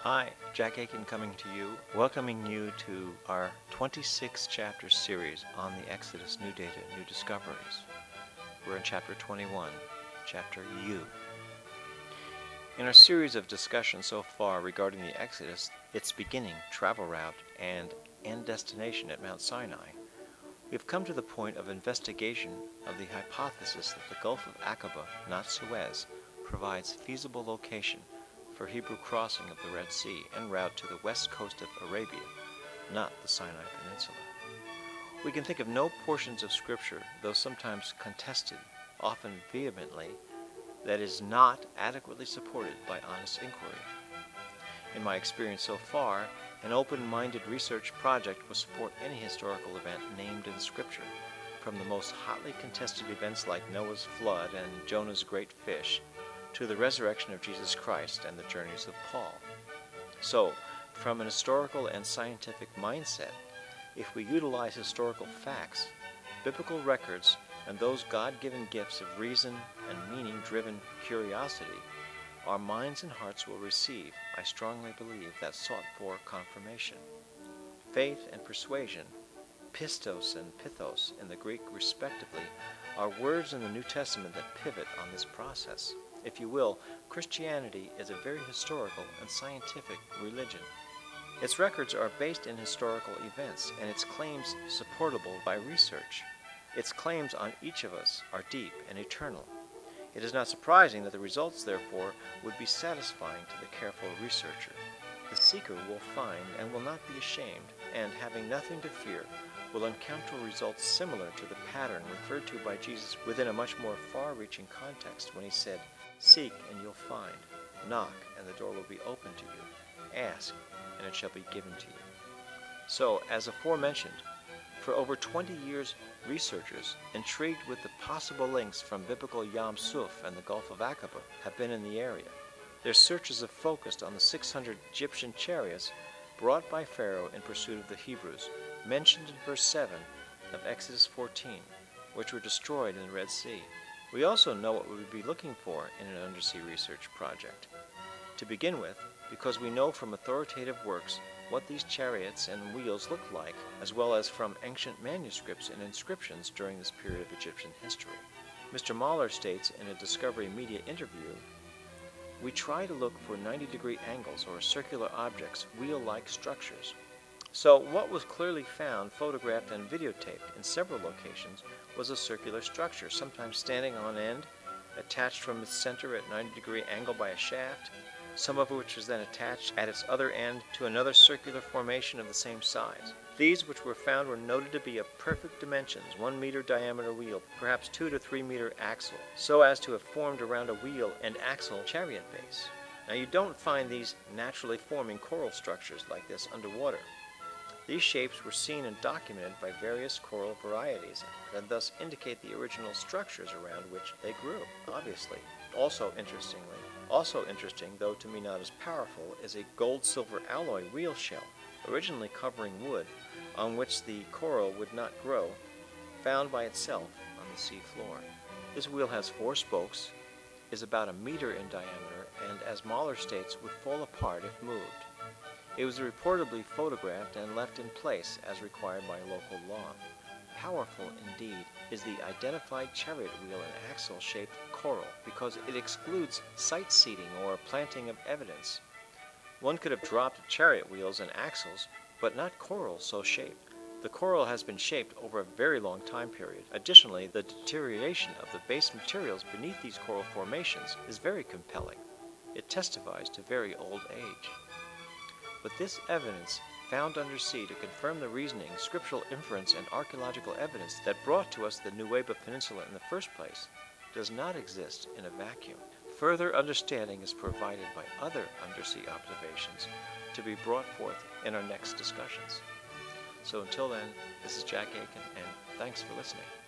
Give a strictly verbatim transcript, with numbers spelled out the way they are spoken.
Hi, Jack Aiken coming to you, welcoming you to our twenty-six chapter series on the Exodus, New Data, New Discoveries. We're in chapter twenty-one, chapter U. In our series of discussions so far regarding the Exodus, its beginning, travel route, and end destination at Mount Sinai, we've come to the point of investigation of the hypothesis that the Gulf of Aqaba, not Suez, provides feasible location for Hebrew crossing of the Red Sea en route to the west coast of Arabia, not the Sinai Peninsula. We can think of no portions of Scripture, though sometimes contested, often vehemently, that is not adequately supported by honest inquiry. In my experience so far, an open-minded research project will support any historical event named in Scripture, from the most hotly contested events like Noah's flood and Jonah's great fish, to the resurrection of Jesus Christ and the journeys of Paul. So, from an historical and scientific mindset, if we utilize historical facts, biblical records, and those God-given gifts of reason and meaning-driven curiosity, our minds and hearts will receive, I strongly believe, that sought-for confirmation. Faith and persuasion, pistos and pithos in the Greek respectively, are words in the New Testament that pivot on this process. If you will, Christianity is a very historical and scientific religion. Its records are based in historical events, and its claims supportable by research. Its claims on each of us are deep and eternal. It is not surprising that the results, therefore, would be satisfying to the careful researcher. The seeker will find and will not be ashamed, and, having nothing to fear, will encounter results similar to the pattern referred to by Jesus within a much more far-reaching context when he said, "Seek and you'll find. Knock and the door will be opened to you. Ask and it shall be given to you." So, as aforementioned, for over twenty years, researchers, intrigued with the possible links from biblical Yam Suf and the Gulf of Aqaba, have been in the area. Their searches have focused on the six hundred Egyptian chariots brought by Pharaoh in pursuit of the Hebrews, mentioned in verse seven of Exodus fourteen, which were destroyed in the Red Sea. We also know what we would be looking for in an undersea research project. To begin with, because we know from authoritative works what these chariots and wheels looked like, as well as from ancient manuscripts and inscriptions during this period of Egyptian history. Mister Mahler states in a Discovery Media interview, "We try to look for ninety-degree angles or circular objects, wheel-like structures." So what was clearly found, photographed, and videotaped in several locations was a circular structure, sometimes standing on end, attached from its center at ninety-degree angle by a shaft, some of which was then attached at its other end to another circular formation of the same size. These which were found were noted to be of perfect dimensions, one meter diameter wheel, perhaps two to three meter axle, so as to have formed around a wheel and axle chariot base. Now you don't find these naturally forming coral structures like this underwater. These shapes were seen and documented by various coral varieties, and thus indicate the original structures around which they grew, obviously. Also interestingly, also interesting, though to me not as powerful, is a gold-silver alloy wheel shell, originally covering wood, on which the coral would not grow, found by itself on the sea floor. This wheel has four spokes, is about a meter in diameter, and, as Mahler states, would fall apart if moved. It was reportedly photographed and left in place as required by local law. Powerful indeed is the identified chariot wheel and axle-shaped coral because it excludes site seating or planting of evidence. One could have dropped chariot wheels and axles, but not coral so shaped. The coral has been shaped over a very long time period. Additionally, the deterioration of the base materials beneath these coral formations is very compelling. It testifies to very old age. But this evidence, found undersea to confirm the reasoning, scriptural inference, and archaeological evidence that brought to us the Nuweiba Peninsula in the first place, does not exist in a vacuum. Further understanding is provided by other undersea observations to be brought forth in our next discussions. So until then, this is Jack Aiken, and thanks for listening.